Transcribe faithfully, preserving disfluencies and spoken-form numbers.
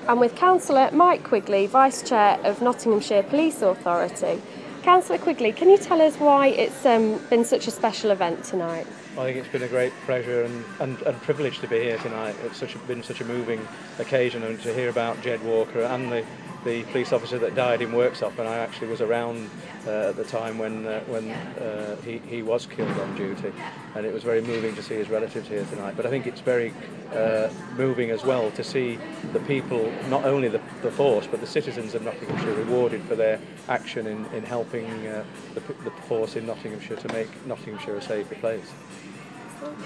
I'm with Councillor Mike Quigley, Vice Chair of Nottinghamshire Police Authority. Councillor Quigley, can you tell us why it's um, been such a special event tonight? I think it's been a great pleasure and, and, and privilege to be here tonight. It's such a, been such a moving occasion, and to hear about Jed Walker and the, the police officer that died in Worksop, and I actually was around uh, at the time when uh, when uh, he, he was killed on duty, and it was very moving to see his relatives here tonight. But I think it's very uh, moving as well to see the people, not only the, the force, but the citizens of Nottinghamshire rewarded for their action in, in helping uh, the, the force in Nottinghamshire to make Nottinghamshire a safer place.